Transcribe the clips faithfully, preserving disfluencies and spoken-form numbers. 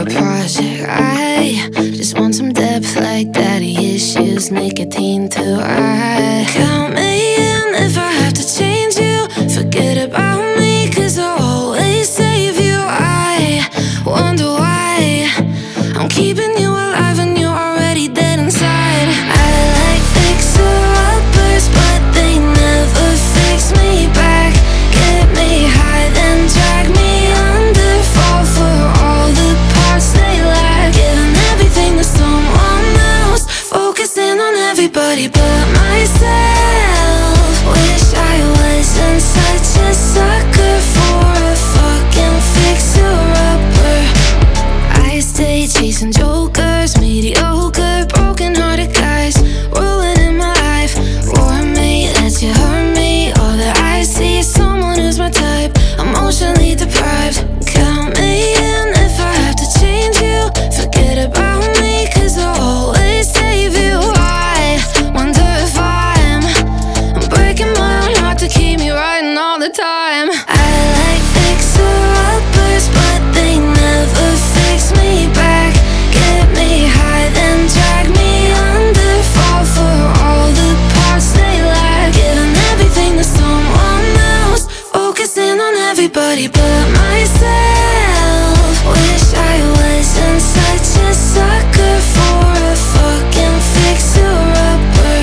a project. I just want some depth like daddy issues, nicotine too. I count me in if I have to change you. Forget about me, cause I'll always save you. I wonder why I'm keeping you alive and you're already dead inside. I like fixer-uppers, but they never fix me back. Get me high, then drag me under. Fall for all the parts they lack. Giving everything to someone else, focusing on everybody but myself. Wish I wasn't such a sucker for a fucking fixer-upper. I stay chasing jokers, mediocre, broken-hearted guys rolling in my life. Roommate lets you hurt me. All that I see is someone who's my type, emotionally deprived. Count me in if I have to change you. Forget about me, cause I'll always save you. I wonder if I'm breaking my own heart to keep me riding all the time. I like fixer-uppers, but they never fix me back. Get me high, then drag me under. Fall for all the parts they lack. Giving everything to someone else, focusing on everybody but myself. Wish I wasn't such a sucker for a fucking fixer-upper.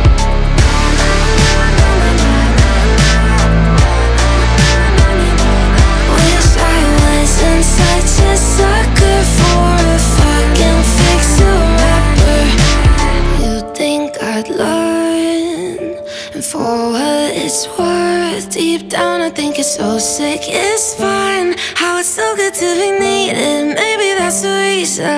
Wish I wasn't such a sucker for a fucking fixer-upper. You think I'd learn, and for what it's worth, deep down I think it's so sick. It's fine how it's so good to be needed. Maybe that's the reason.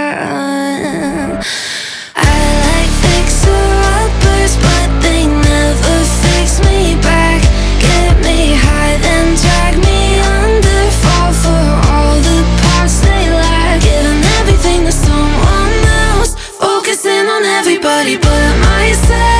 I like fixer-uppers, but they never fix me back. Get me high, then drag me under. Fall for all the parts they lack. Giving everything to someone else, focusing on everybody but myself.